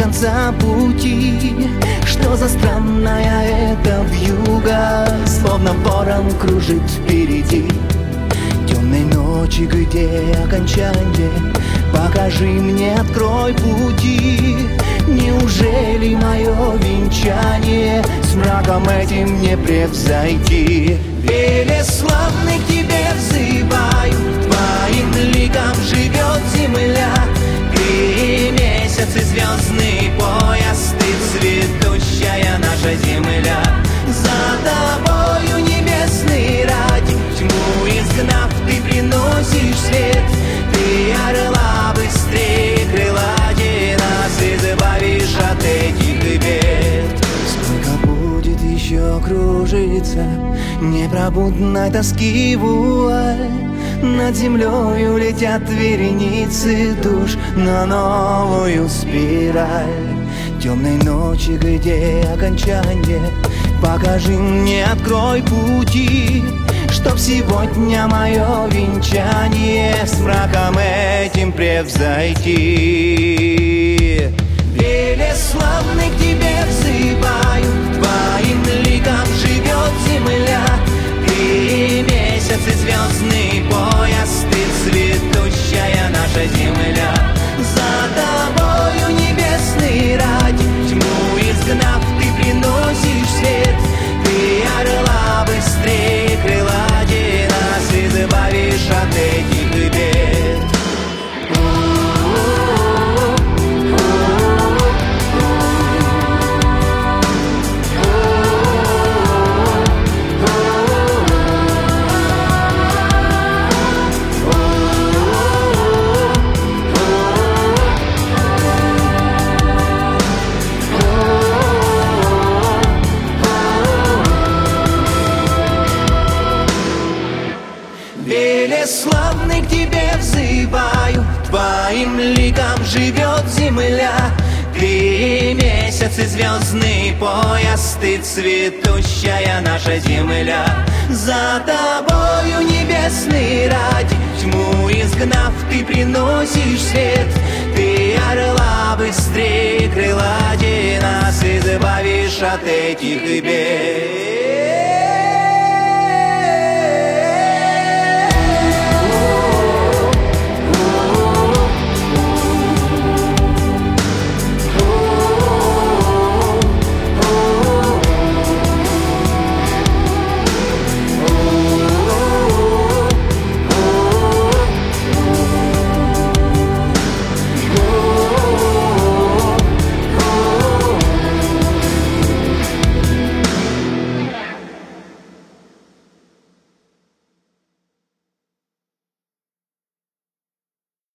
конца пути. Что за странная эта вьюга, словно ворон кружит впереди. Темной ночи, где окончание? Покажи мне, открой пути. Неужели мое венчание с мраком этим не превзойти? Велеславный к тебе взываю, твоим ликом живет земля. Ты месяц и звездный пояс, ты цветущая наша земля. За тобою небесный ради, тьму изгнав, ты приносишь свет. Ты орла быстрее крылатей, нас избавишь от этих бед. Сколько будет еще кружиться непробудной тоски вуаль? Над землею летят вереницы душ на новую спираль. Темной ночи, где окончание? Покажи мне, открой пути, чтоб сегодня мое венчание с мраком этим превзойти. Велеславный к тебе взываю, твоим ликом живет земля. Ты месяц и звездный пояс, ты цветущая наша земля. За тобою небесный ради, тьму изгнав, ты приносишь свет. Ты орла быстрее крылатей, нас избавишь от этих бед. Велеславный к тебе взываю, твоим ликом живет земля. Ты месяц и звездный пояс, ты цветущая наша земля. За тобою небесный ради, тьму изгнав, ты приносишь свет. Ты орла быстрее крылатей, нас избавишь от этих бед.